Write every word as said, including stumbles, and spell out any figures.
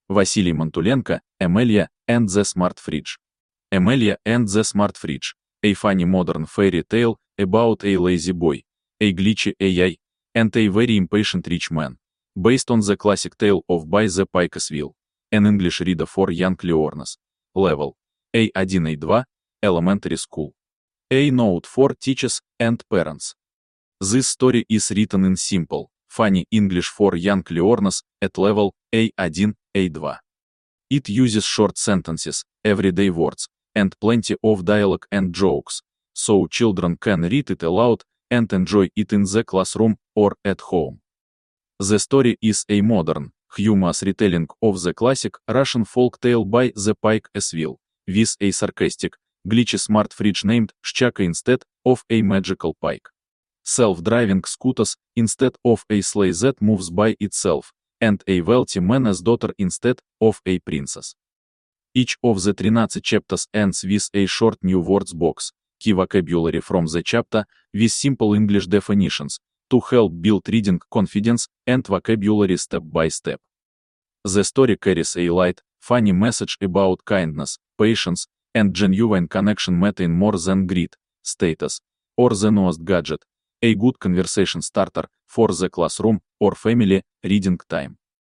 Василий Мантуленко, Amelia and the Smart Fridge. Amelia and the Smart Fridge. A funny modern fairy tale about a lazy boy, a glitchy A I, and a very impatient rich man. Based on the classic tale of By the Pickersville. An English reader for young learners. Level A one A two, Elementary School. A note for teachers and parents. This story is written in simple, funny English for young learners at level A one A two. It uses short sentences, everyday words, and plenty of dialogue and jokes, so children can read it aloud and enjoy it in the classroom or at home. The story is a modern, humorous retelling of the classic Russian folk tale By the Pickersville, with a sarcastic, glitchy smart fridge named Shchaka instead of a magical pike. Self-driving scooters instead of a sleigh that moves by itself, and a wealthy man's daughter instead of a princess. Each of the thirteen chapters ends with a short new words box, key vocabulary from the chapter, with simple English definitions, to help build reading confidence and vocabulary step by step. The story carries a light, funny message about kindness, patience, and genuine connection mattering more than greed, status, or the newest gadget, a good conversation starter for the classroom or family reading time.